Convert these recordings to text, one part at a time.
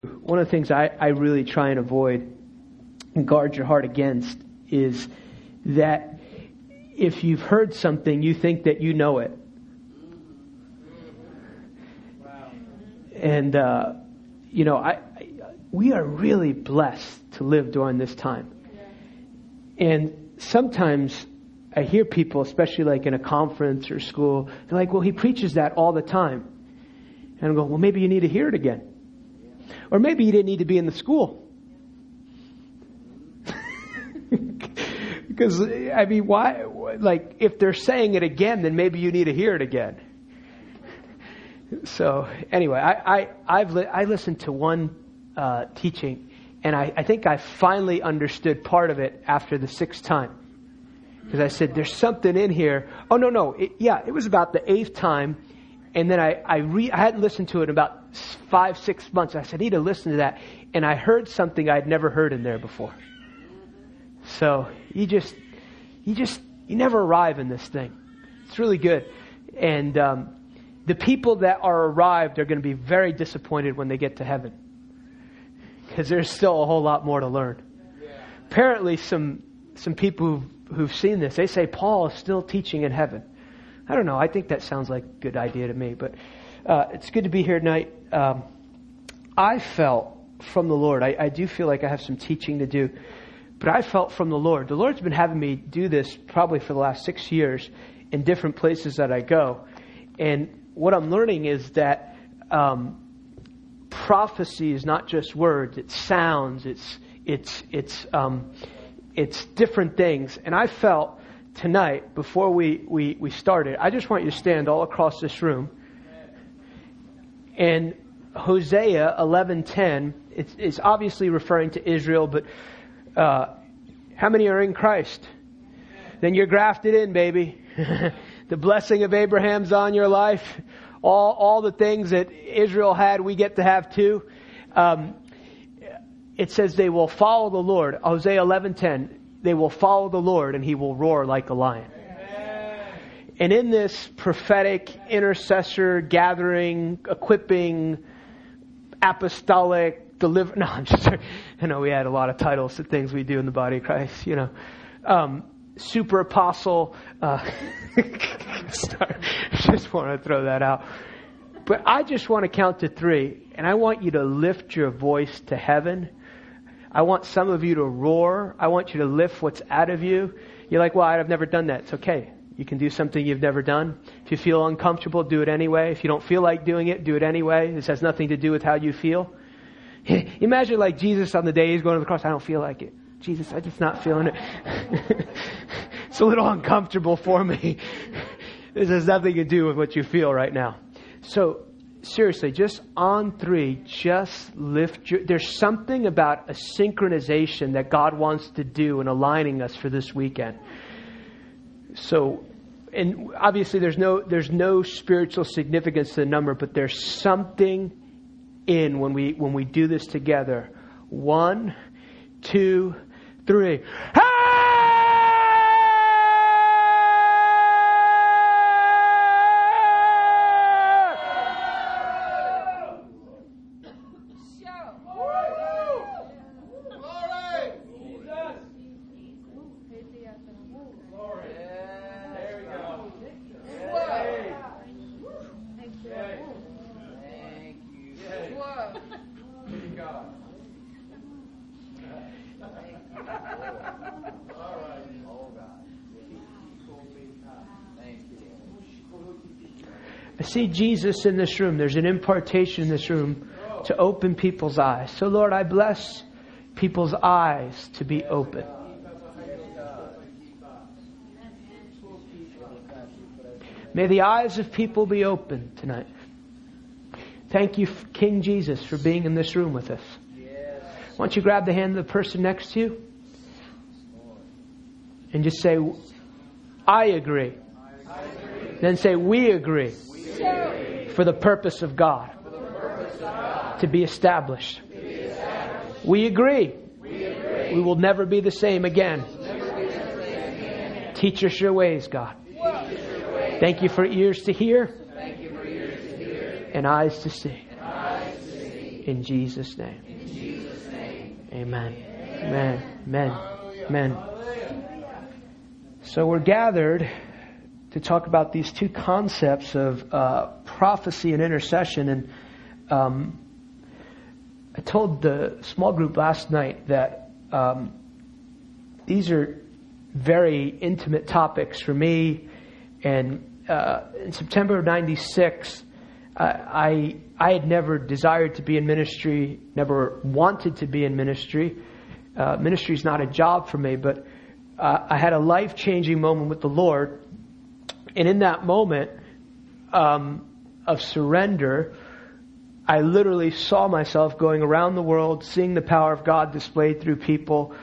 One of the things I really try and avoid and guard your heart against is that if you've heard something, you think that you know it. Wow. And, we are really blessed to live during this time. And sometimes I hear people, especially like in a conference or school, they're like, well, he preaches that all the time. And I go, well, maybe you need to hear it again. Or maybe you didn't need to be in the school. Because, why? Like, if they're saying it again, then maybe you need to hear it again. So, anyway, I listened to one teaching, and I think I finally understood part of it after the 6th time. Because I said, there's something in here. Oh, no. It was about the 8th time. And then I hadn't listened to it in about 5-6 months. I said, I need to listen to that. And I heard something I'd never heard in there before. So you never arrive in this thing. It's really good. And the people that are arrived are going to be very disappointed when they get to heaven. Because there's still a whole lot more to learn. Apparently some people who've seen this, they say Paul is still teaching in heaven. I don't know. I think that sounds like a good idea to me. But it's good to be here tonight. I felt from the Lord. I do feel like I have some teaching to do. But I felt from the Lord. The Lord's been having me do this probably for the last 6 years in different places that I go. And what I'm learning is that prophecy is not just words. It's sounds. It's different things. And I felt tonight, before we started, I just want you to stand all across this room. And Hosea 11:10, it's obviously referring to Israel, but how many are in Christ? Then you're grafted in, baby. The blessing of Abraham's on your life. All the things that Israel had, we get to have too. It says they will follow the Lord. Hosea 11:10. They will follow the Lord and He will roar like a lion. Amen. And in this prophetic intercessor gathering, equipping, apostolic, I know we had a lot of titles to things we do in the body of Christ, super apostle. Just want to throw that out. But I just want to count to 3, and I want you to lift your voice to heaven. I want some of you to roar. I want you to lift what's out of you. You're like, well, I've never done that. It's okay. You can do something you've never done. If you feel uncomfortable, do it anyway. If you don't feel like doing it, do it anyway. This has nothing to do with how you feel. Imagine like Jesus on the day He's going to the cross. I don't feel like it. Jesus, I'm just not feeling it. It's a little uncomfortable for me. This has nothing to do with what you feel right now. So, seriously, just on 3, just lift there's something about a synchronization that God wants to do in aligning us for this weekend. So, and obviously there's no spiritual significance to the number, but there's something in when we do this together. 1, 2, 3. I see Jesus in this room. There's an impartation in this room to open people's eyes. So Lord, I bless people's eyes to be open. May the eyes of people be open tonight. Thank you, King Jesus, for being in this room with us. Why don't you grab the hand of the person next to you and just say, I agree. Then say, we agree. For the purpose of God. To be established. We agree. We will never be the same again. Teach us your ways, God. Thank you for ears to hear and eyes to see. In Jesus' name. Amen. Amen. Amen. Amen. So we're gathered to talk about these two concepts of prophecy and intercession. And I told the small group last night that these are very intimate topics for me. And in September of '96, I had never desired to be in ministry, never wanted to be in ministry. Ministry is not a job for me, but I had a life-changing moment with the Lord. And in that moment of surrender, I literally saw myself going around the world, seeing the power of God displayed through people,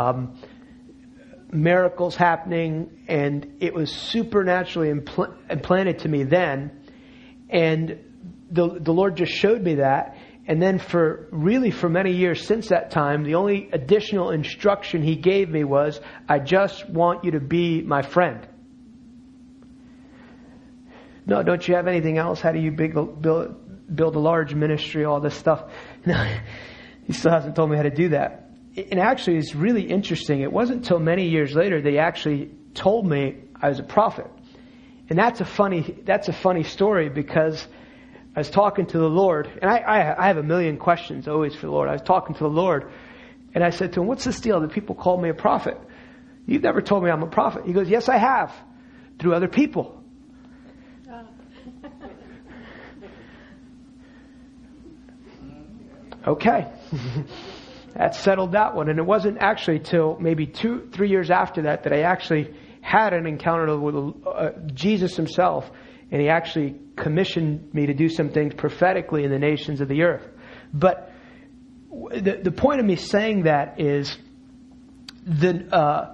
miracles happening, and it was supernaturally implanted to me then. And the Lord just showed me that. And then for many years since that time, the only additional instruction He gave me was, I just want you to be my friend. No, don't you have anything else? How do you build a large ministry, all this stuff? No, He still hasn't told me how to do that. And actually, it's really interesting. It wasn't until many years later they actually told me I was a prophet. And that's a funny story, because I was talking to the Lord, and I have a million questions always for the Lord. I was talking to the Lord, and I said to Him, what's this deal that people call me a prophet? You've never told me I'm a prophet. He goes, yes, I have, through other people. Okay. That settled that one. And it wasn't actually till maybe 2-3 years after that I actually had an encounter with Jesus Himself. And He actually commissioned me to do some things prophetically in the nations of the earth. But the point of me saying that is the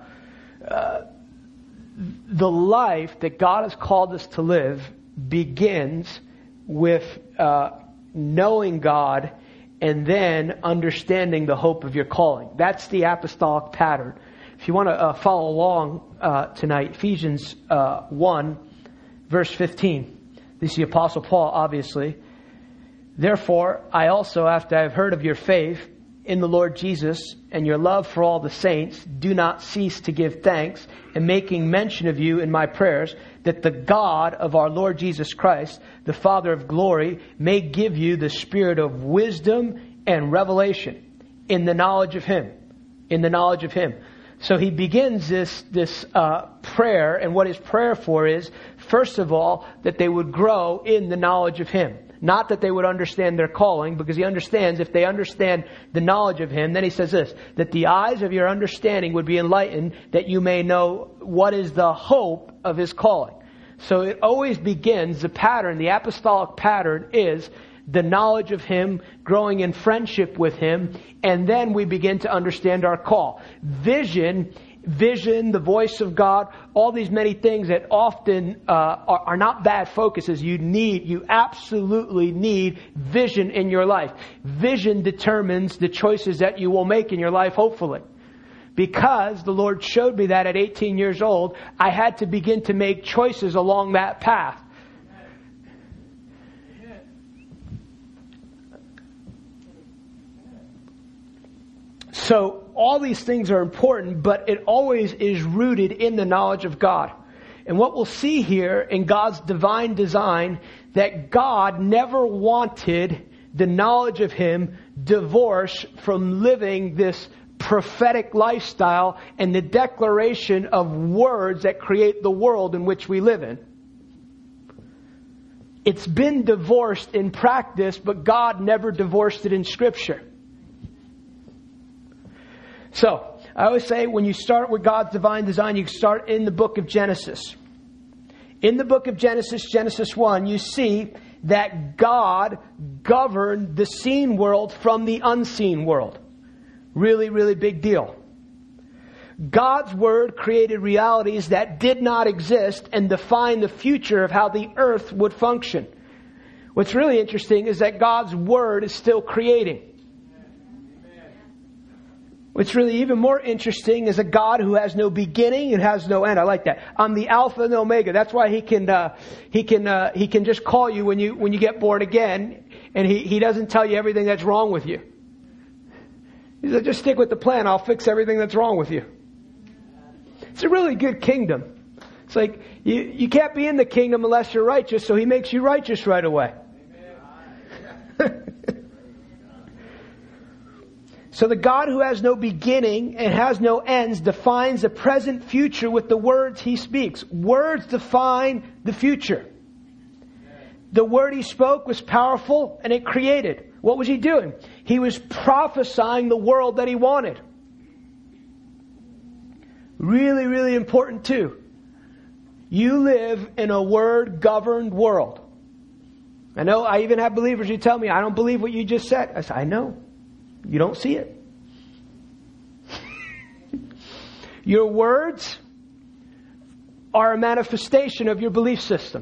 life that God has called us to live begins with knowing God and then understanding the hope of your calling. That's the apostolic pattern. If you want to follow along tonight, Ephesians 1, verse 15. This is the Apostle Paul, obviously. Therefore, I also, after I have heard of your faith in the Lord Jesus and your love for all the saints, do not cease to give thanks, and making mention of you in my prayers, that the God of our Lord Jesus Christ, the Father of glory, may give you the spirit of wisdom and revelation in the knowledge of Him. In the knowledge of Him. So he begins this prayer, and what his prayer for is, first of all, that they would grow in the knowledge of Him. Not that they would understand their calling, because he understands if they understand the knowledge of Him, then he says this, that the eyes of your understanding would be enlightened, that you may know what is the hope of His calling. So it always begins, the pattern, the apostolic pattern is the knowledge of Him, growing in friendship with Him, and then we begin to understand our call. Vision, the voice of God, all these many things that often are not bad focuses. You absolutely need vision in your life. Vision determines the choices that you will make in your life, hopefully. Because the Lord showed me that at 18 years old, I had to begin to make choices along that path. So all these things are important, but it always is rooted in the knowledge of God. And what we'll see here in God's divine design, that God never wanted the knowledge of Him divorced from living this prophetic lifestyle and the declaration of words that create the world in which we live in. It's been divorced in practice, but God never divorced it in Scripture. So, I always say when you start with God's divine design, you start in the book of Genesis. In the book of Genesis, Genesis 1, you see that God governed the seen world from the unseen world. Really, really big deal. God's Word created realities that did not exist and defined the future of how the earth would function. What's really interesting is that God's Word is still creating. What's really even more interesting is a God who has no beginning and has no end. I like that. I'm the Alpha and the Omega. That's why He can just call you when you get born again. and he doesn't tell you everything that's wrong with you. He said, just stick with the plan. I'll fix everything that's wrong with you. It's a really good kingdom. It's like you can't be in the kingdom unless you're righteous, so he makes you righteous right away. So the God who has no beginning and has no ends defines the present future with the words he speaks. Words define the future. The word he spoke was powerful and it created. What was he doing? He was prophesying the world that he wanted. Really, really important too. You live in a word-governed world. I know I even have believers who tell me, I don't believe what you just said. I say, I know. You don't see it. Your words are a manifestation of your belief system.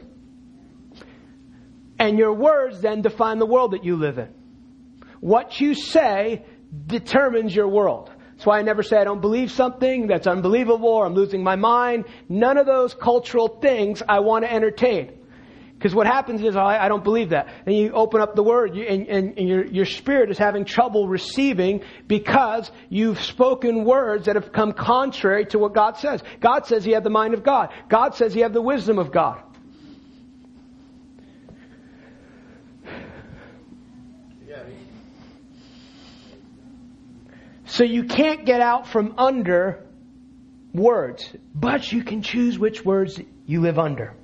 And your words then define the world that you live in. What you say determines your world. That's why I never say I don't believe something that's unbelievable or I'm losing my mind. None of those cultural things I want to entertain. Because what happens is, I don't believe that. And you open up the Word and your spirit is having trouble receiving because you've spoken words that have come contrary to what God says. God says you have the mind of God. God says you have the wisdom of God. So you can't get out from under words, but you can choose which words you live under.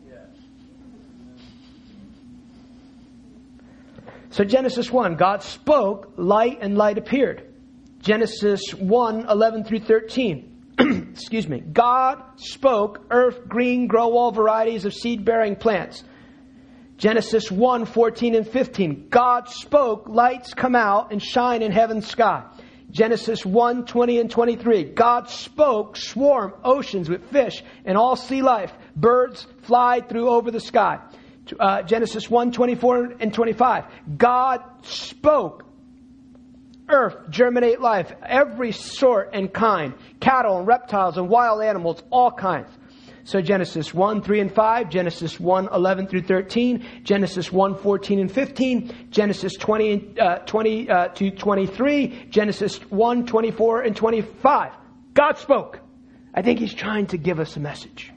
So Genesis 1, God spoke, light, and light appeared. Genesis 1, 11 through 13. Excuse me. God spoke, earth, green, grow all varieties of seed-bearing plants. Genesis 1, 14 and 15. God spoke, lights come out and shine in heaven's sky. Genesis 1, 20 and 23. God spoke, swarm, oceans with fish and all sea life. Birds fly through over the sky. Genesis 1, 24 and 25. God spoke, earth, germinate life, every sort and kind, cattle and reptiles and wild animals, all kinds. So Genesis 1, 3 and 5, Genesis 1, 11 through 13, Genesis 1, 14 and 15, Genesis 20 to 23, Genesis 1, 24 and 25. God spoke. I think He's trying to give us a message.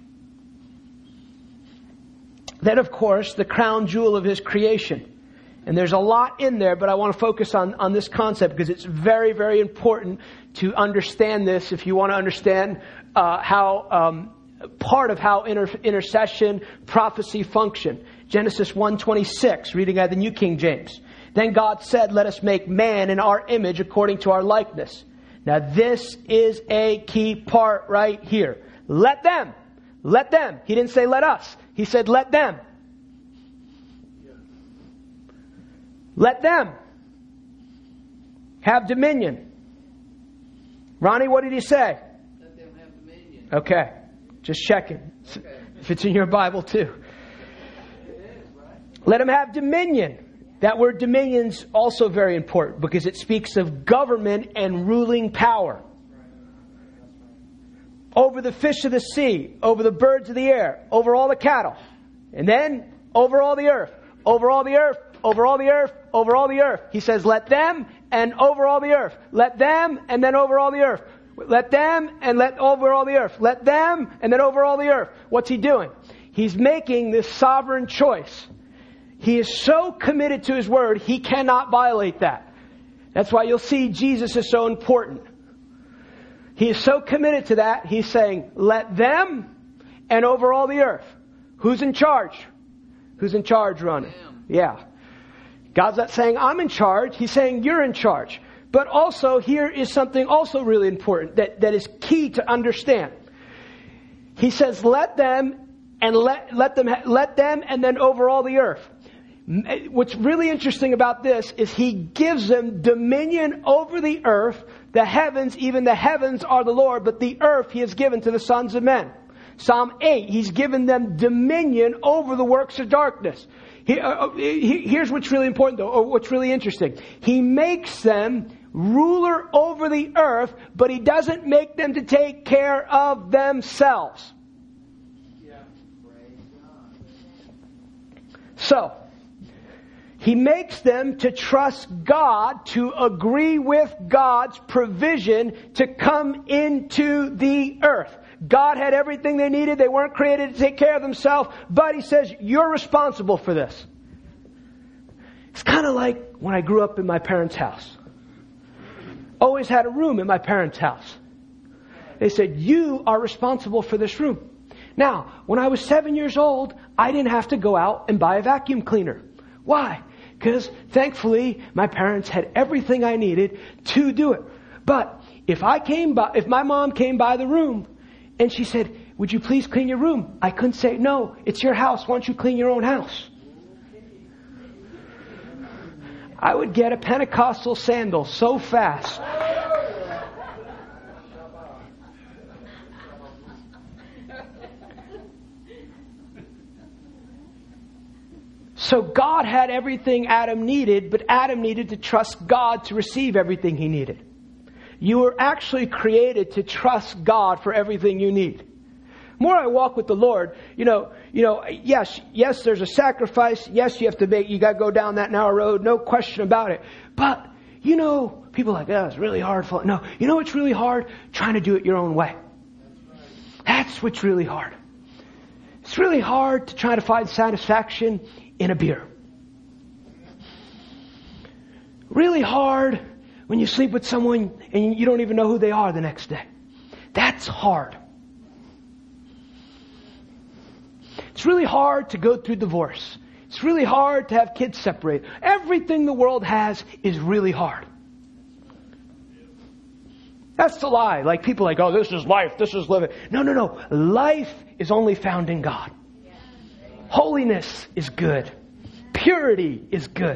Then, of course, the crown jewel of His creation. And there's a lot in there, but I want to focus on this concept because it's very, very important to understand this if you want to understand how part of how intercession, prophecy function. Genesis 1:26, reading out the New King James. Then God said, let us make man in our image according to our likeness. Now this is a key part right here. Let them. Let them. He didn't say let us. He said let them. Let them have dominion. Ronnie, what did he say? Let them have dominion. Okay. Just checking. Okay. If it's in your Bible too. It is, right? Let them have dominion. That word dominion's also very important because it speaks of government and ruling power. Over the fish of the sea, over the birds of the air, over all the cattle. And then over all the earth, over all the earth, over all the earth, over all the earth. He says, let them and over all the earth. Let them and then over all the earth. Let them and let over all the earth. Let them and then over all the earth. What's He doing? He's making this sovereign choice. He is so committed to His word, He cannot violate that. That's why you'll see Jesus is so important. He is so committed to that, He's saying, let them and over all the earth. Who's in charge? Who's in charge, Ronnie? Yeah. God's not saying, I'm in charge. He's saying, you're in charge. But also, here is something also really important that is key to understand. He says, let them and let them and then over all the earth. What's really interesting about this is He gives them dominion over the earth. The heavens, even the heavens are the Lord, but the earth He has given to the sons of men. Psalm 8, He's given them dominion over the works of darkness. Here's what's really important though, or what's really interesting. He makes them ruler over the earth, but He doesn't make them to take care of themselves. So, He makes them to trust God, to agree with God's provision to come into the earth. God had everything they needed. They weren't created to take care of themselves. But He says, you're responsible for this. It's kind of like when I grew up in my parents' house. Always had a room in my parents' house. They said, you are responsible for this room. Now, when I was 7 years old, I didn't have to go out and buy a vacuum cleaner. Why? Because thankfully, my parents had everything I needed to do it. But if my mom came by the room and she said, would you please clean your room? I couldn't say, no, it's your house. Why don't you clean your own house? I would get a Pentecostal sandal so fast. So God had everything Adam needed, but Adam needed to trust God to receive everything he needed. You were actually created to trust God for everything you need. The more I walk with the Lord, yes, there's a sacrifice. Yes, you got to go down that narrow road. No question about it. But, people are like, it's really hard. No, what's really hard? Trying to do it your own way. That's what's really hard. It's really hard to try to find satisfaction in a beer. Really hard when you sleep with someone and you don't even know who they are the next day. That's hard. It's really hard to go through divorce. It's really hard to have kids separated. Everything the world has is really hard. That's the lie. Like people are like, this is life, this is living. No. Life is only found in God. Holiness is good. Purity is good.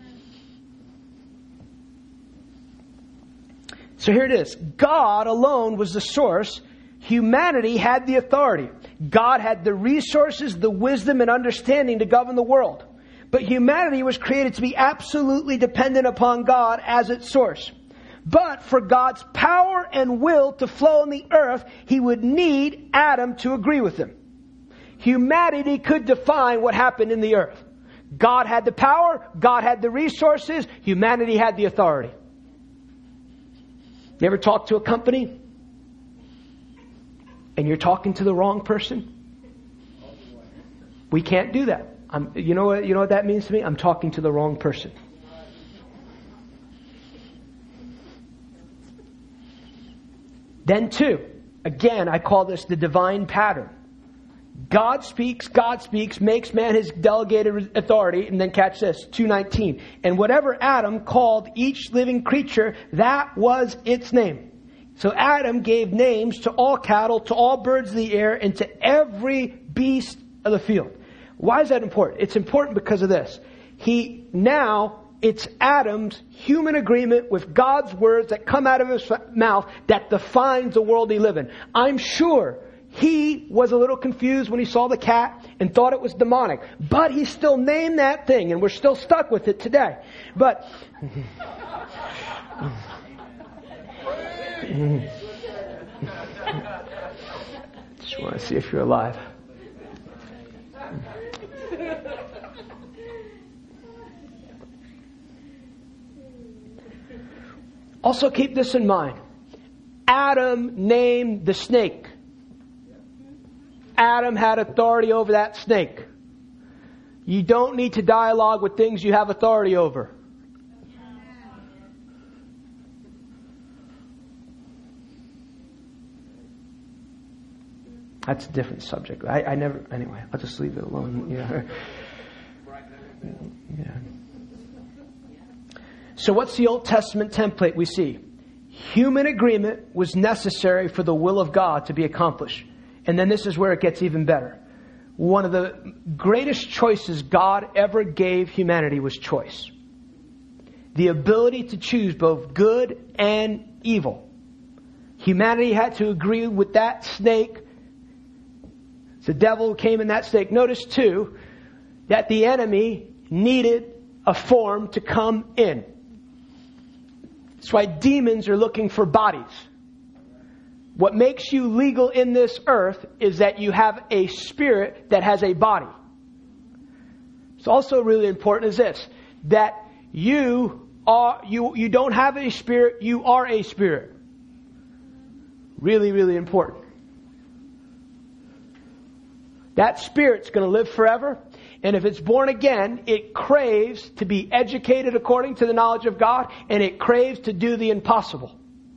So here it is. God alone was the source. Humanity had the authority. God had the resources, the wisdom, and understanding to govern the world. But humanity was created to be absolutely dependent upon God as its source. But for God's power and will to flow on the earth, He would need Adam to agree with Him. Humanity could define what happened in the earth. God had the power, God had the resources, humanity had the authority. You ever talk to a company and you're talking to the wrong person? We can't do that. You know what that means to me? I'm talking to the wrong person. Then two, again, I call this the divine pattern. God speaks, makes man his delegated authority, and then catch this, 2:19. And whatever Adam called each living creature, that was its name. So Adam gave names to all cattle, to all birds of the air, and to every beast of the field. Why is that important? It's important because of this. It's Adam's human agreement with God's words that come out of his mouth that defines the world he lives in. I'm sure he was a little confused when he saw the cat and thought it was demonic. But he still named that thing, and we're still stuck with it today. But just want to see if you're alive. Also keep this in mind. Adam named the snake. Adam had authority over that snake. You don't need to dialogue with things you have authority over. That's a different subject. Anyway, I'll just leave it alone. Yeah. So what's the Old Testament template we see? Human agreement was necessary for the will of God to be accomplished. And then this is where it gets even better. One of the greatest choices God ever gave humanity was choice. The ability to choose both good and evil. Humanity had to agree with that snake. The devil came in that snake. Notice too, that the enemy needed a form to come in. That's why demons are looking for bodies. What makes you legal in this earth is that you have a spirit that has a body. It's also really important is this. that you don't have a spirit, you are a spirit. Really, really important. That spirit's going to live forever. And if it's born again, it craves to be educated according to the knowledge of God, and it craves to do the impossible.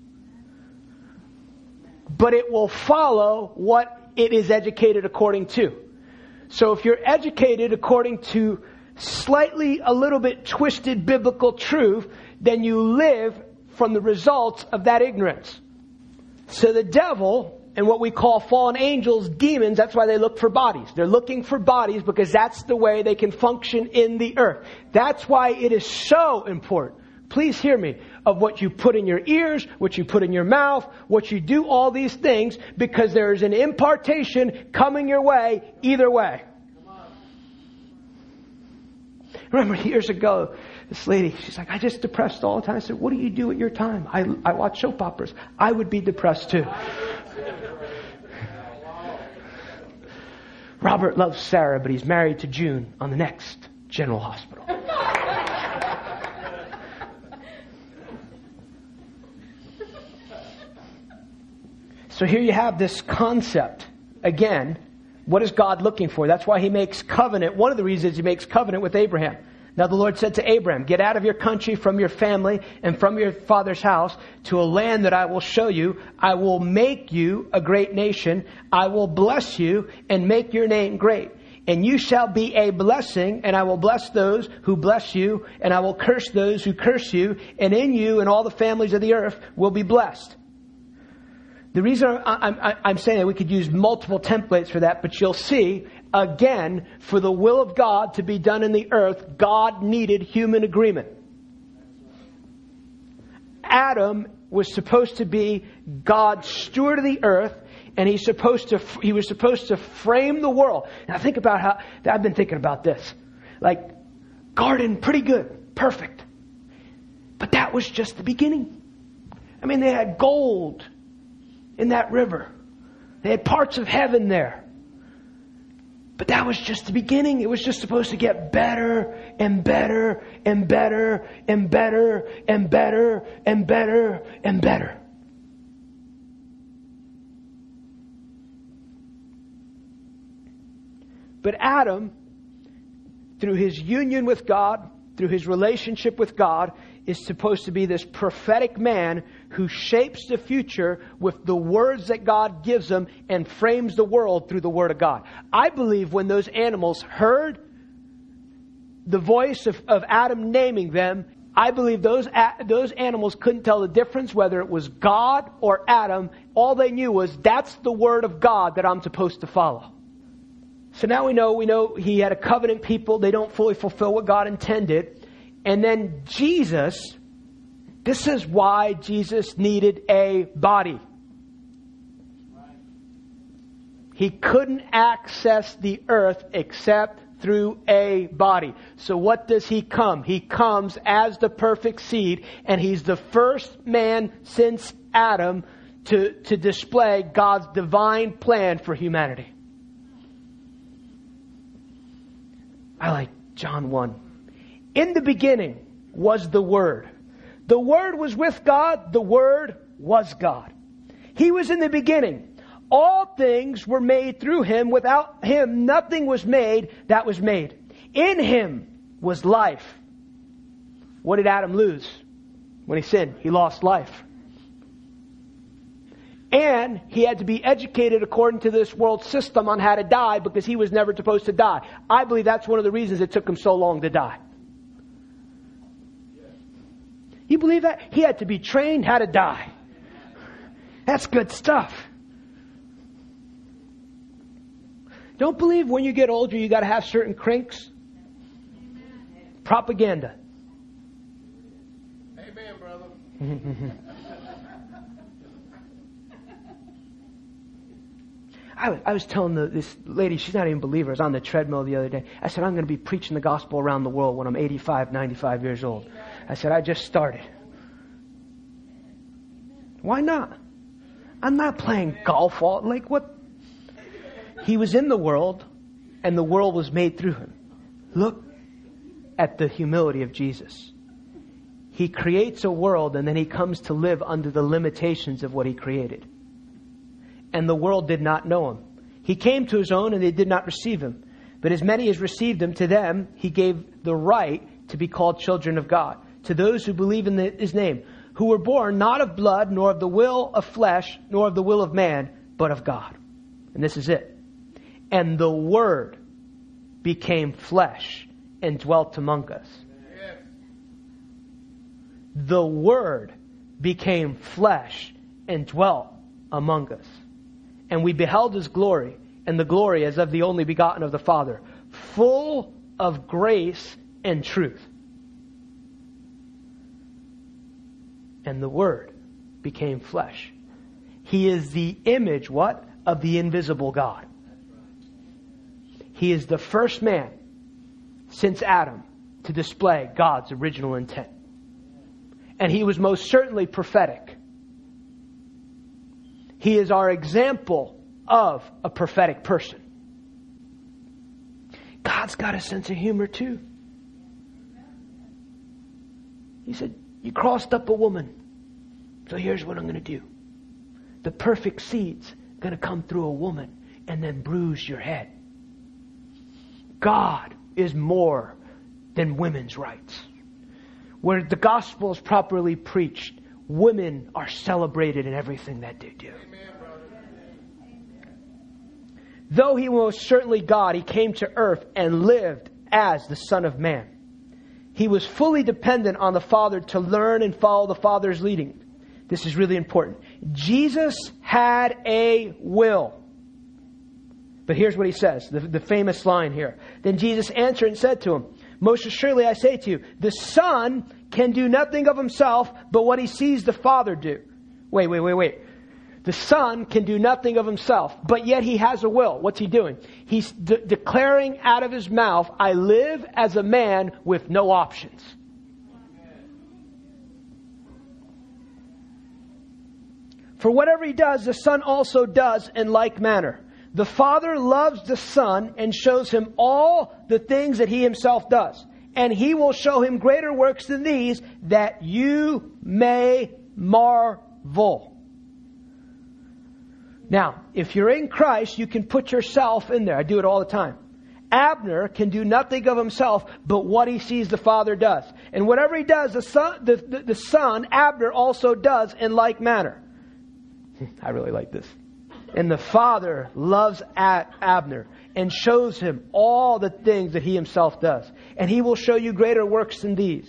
But it will follow what it is educated according to. So if you're educated according to slightly a little bit twisted biblical truth, then you live from the results of that ignorance. So the devil and what we call fallen angels, demons, that's why they look for bodies. They're looking for bodies because that's the way they can function in the earth. That's why it is so important. Please hear me, of what you put in your ears, what you put in your mouth, what you do, all these things, because there is an impartation coming your way either way. Remember years ago, this lady, she's like, I just depressed all the time. I said, what do you do at your time? I watch soap operas. I would be depressed too. Robert loves Sarah, but he's married to June on the next General Hospital. So here you have this concept. Again, what is God looking for? That's why He makes covenant. One of the reasons He makes covenant with Abraham. Now the Lord said to Abraham, get out of your country, from your family, and from your father's house to a land that I will show you. I will make you a great nation. I will bless you and make your name great. And you shall be a blessing, and I will bless those who bless you, and I will curse those who curse you, and in you and all the families of the earth will be blessed. The reason I'm saying that we could use multiple templates for that, but you'll see, again, for the will of God to be done in the earth, God needed human agreement. Adam was supposed to be God's steward of the earth, and he was supposed to frame the world. Now think about how, I've been thinking about this. Like, garden, pretty good, perfect. But that was just the beginning. I mean, they had gold in that river. They had parts of heaven there. But that was just the beginning. It was just supposed to get better and better and better and better and better and better and better. But Adam, through his union with God, through his relationship with God, is supposed to be this prophetic man who shapes the future with the words that God gives him and frames the world through the Word of God. I believe when those animals heard the voice of Adam naming them, I believe those animals couldn't tell the difference whether it was God or Adam. All they knew was, that's the Word of God that I'm supposed to follow. So now we know he had a covenant people. They don't fully fulfill what God intended. And then Jesus, this is why Jesus needed a body. He couldn't access the earth except through a body. So what does he come? He comes as the perfect seed, and he's the first man since Adam to display God's divine plan for humanity. I like John 1. In the beginning was the Word. The Word was with God. The Word was God. He was in the beginning. All things were made through Him. Without Him, nothing was made that was made. In Him was life. What did Adam lose when he sinned? He lost life. And he had to be educated according to this world system on how to die, because he was never supposed to die. I believe that's one of the reasons it took him so long to die. You believe that? He had to be trained how to die. That's good stuff. Don't believe when you get older you got to have certain crinks. Propaganda. Amen, brother. I was telling this lady, she's not even a believer, I was on the treadmill the other day. I said, I'm going to be preaching the gospel around the world when I'm 85, 95 years old. I said, I just started. Why not? I'm not playing golf all, like what? He was in the world, and the world was made through him. Look at the humility of Jesus. He creates a world and then He comes to live under the limitations of what He created. And the world did not know Him. He came to His own and they did not receive Him. But as many as received Him, to them He gave the right to be called children of God. To those who believe in His name, who were born not of blood, nor of the will of flesh, nor of the will of man, but of God. And this is it. And the Word became flesh and dwelt among us. The Word became flesh and dwelt among us. And we beheld His glory, and the glory as of the only begotten of the Father, full of grace and truth. And the Word became flesh. He is the image, what? Of the invisible God. He is the first man since Adam to display God's original intent. And He was most certainly prophetic. He is our example of a prophetic person. God's got a sense of humor too. He said, you crossed up a woman. So here's what I'm going to do. The perfect seed's going to come through a woman and then bruise your head. God is more than women's rights. Where the gospel is properly preached, women are celebrated in everything that they do. Though He was certainly God, He came to earth and lived as the Son of Man. He was fully dependent on the Father to learn and follow the Father's leading. This is really important. Jesus had a will. But here's what He says, the famous line here. Then Jesus answered and said to him, most assuredly I say to you, the Son can do nothing of Himself but what He sees the Father do. Wait. The Son can do nothing of Himself, but yet He has a will. What's He doing? He's declaring out of His mouth, I live as a man with no options. For whatever He does, the Son also does in like manner. The Father loves the Son and shows Him all the things that He Himself does. And He will show Him greater works than these, that you may marvel. Now, if you're in Christ, you can put yourself in there. I do it all the time. Abner can do nothing of himself but what he sees the Father does. And whatever he does, the son, Abner, also does in like manner. I really like this. And the Father loves Abner and shows him all the things that he himself does. And he will show you greater works than these.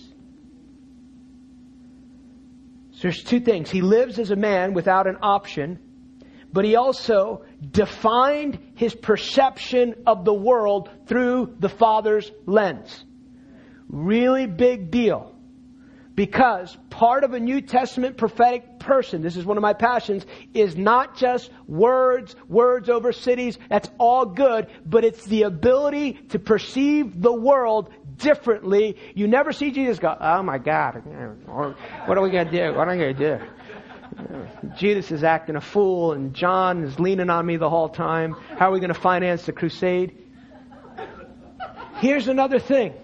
So there's two things. He lives as a man without an option, but he also defined his perception of the world through the Father's lens. Really big deal. Because part of a New Testament prophetic person, this is one of my passions, is not just words over cities. That's all good. But it's the ability to perceive the world differently. You never see Jesus go, oh my God, what are we going to do? What are we going to do? Jesus is acting a fool and John is leaning on me the whole time. How are we going to finance the crusade? Here's another thing.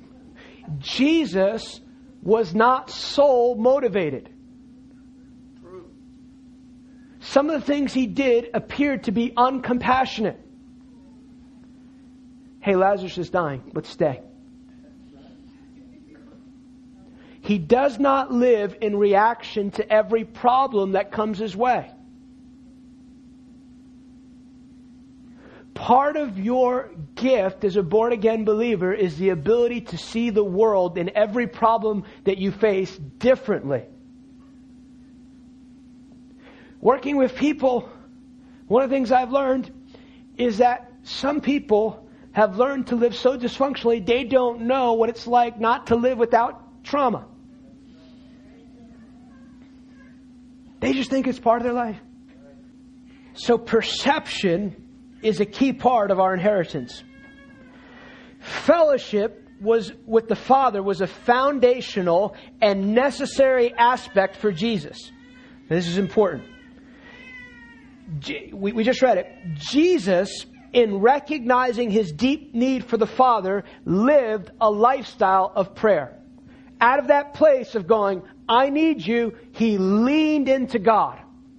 Jesus was not soul motivated. Some of the things he did appeared to be uncompassionate. Hey, Lazarus is dying. Let's stay. He does not live in reaction to every problem that comes his way. Part of your gift as a born-again believer is the ability to see the world and every problem that you face differently. Working with people, one of the things I've learned is that some people have learned to live so dysfunctionally they don't know what it's like not to live without trauma. They just think it's part of their life. So perception is a key part of our inheritance. Fellowship with the Father was a foundational and necessary aspect for Jesus. And this is important. We just read it. Jesus in recognizing his deep need for the Father, lived a lifestyle of prayer. Out of that place of going, I need you, he leaned into God.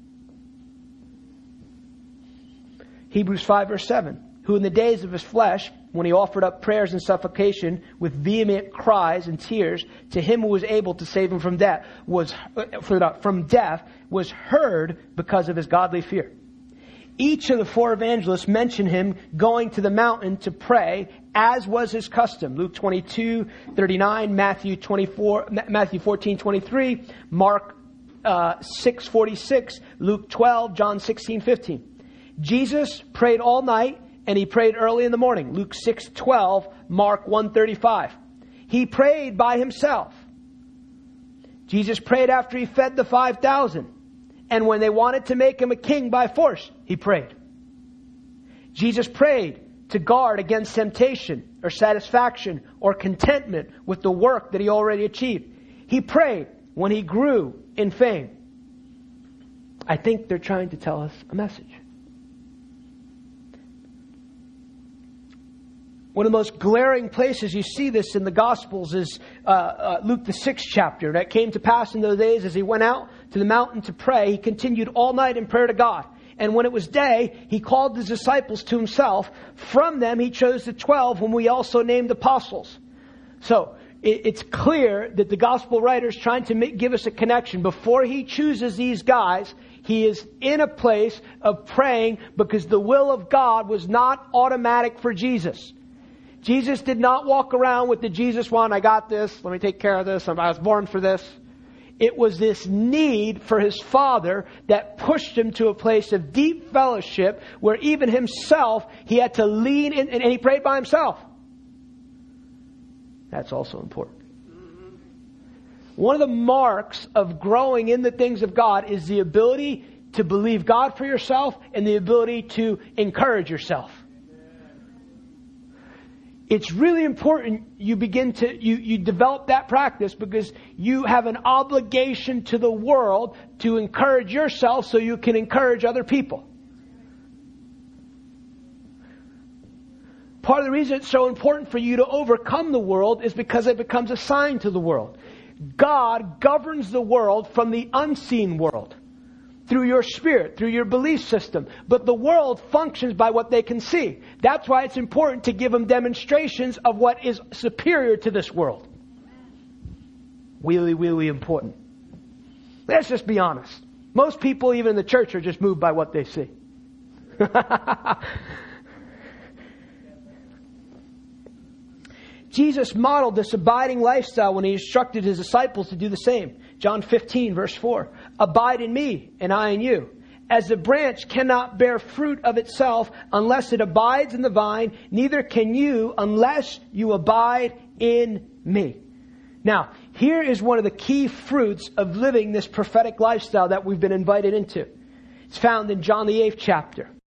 Hebrews 5 verse 7. Who in the days of his flesh, when he offered up prayers and supplication with vehement cries and tears to him who was able to save him from death, was heard because of his godly fear. Each of the four evangelists mention him going to the mountain to pray, as was his custom. Luke 22:39, Matthew 14:23, Mark 6:46, Luke 12, John 16:15. Jesus prayed all night and he prayed early in the morning. Luke 6:12, Mark 1:35. He prayed by himself. Jesus prayed after he fed the 5,000. And when they wanted to make him a king by force, he prayed. Jesus prayed to guard against temptation or satisfaction or contentment with the work that he already achieved. He prayed when he grew in fame. I think they're trying to tell us a message. One of the most glaring places you see this in the Gospels is Luke the 6th chapter. That came to pass in those days as he went out to the mountain to pray. He continued all night in prayer to God. And when it was day, he called his disciples to himself. From them he chose the 12, whom we also named apostles. So it's clear that the Gospel writer is trying to give us a connection. Before he chooses these guys, he is in a place of praying because the will of God was not automatic for Jesus. Jesus did not walk around with the Jesus one, I got this, let me take care of this, I was born for this. It was this need for his Father that pushed him to a place of deep fellowship where even himself, he had to lean in, and he prayed by himself. That's also important. One of the marks of growing in the things of God is the ability to believe God for yourself and the ability to encourage yourself. It's really important you develop that practice because you have an obligation to the world to encourage yourself so you can encourage other people. Part of the reason it's so important for you to overcome the world is because it becomes a sign to the world. God governs the world from the unseen world. Through your spirit, through your belief system. But the world functions by what they can see. That's why it's important to give them demonstrations of what is superior to this world. Really, really important. Let's just be honest. Most people, even in the church, are just moved by what they see. Jesus modeled this abiding lifestyle when he instructed his disciples to do the same. John 15, verse 4. Abide in me, and I in you. As the branch cannot bear fruit of itself unless it abides in the vine, neither can you unless you abide in me. Now, here is one of the key fruits of living this prophetic lifestyle that we've been invited into. It's found in John the 8th chapter.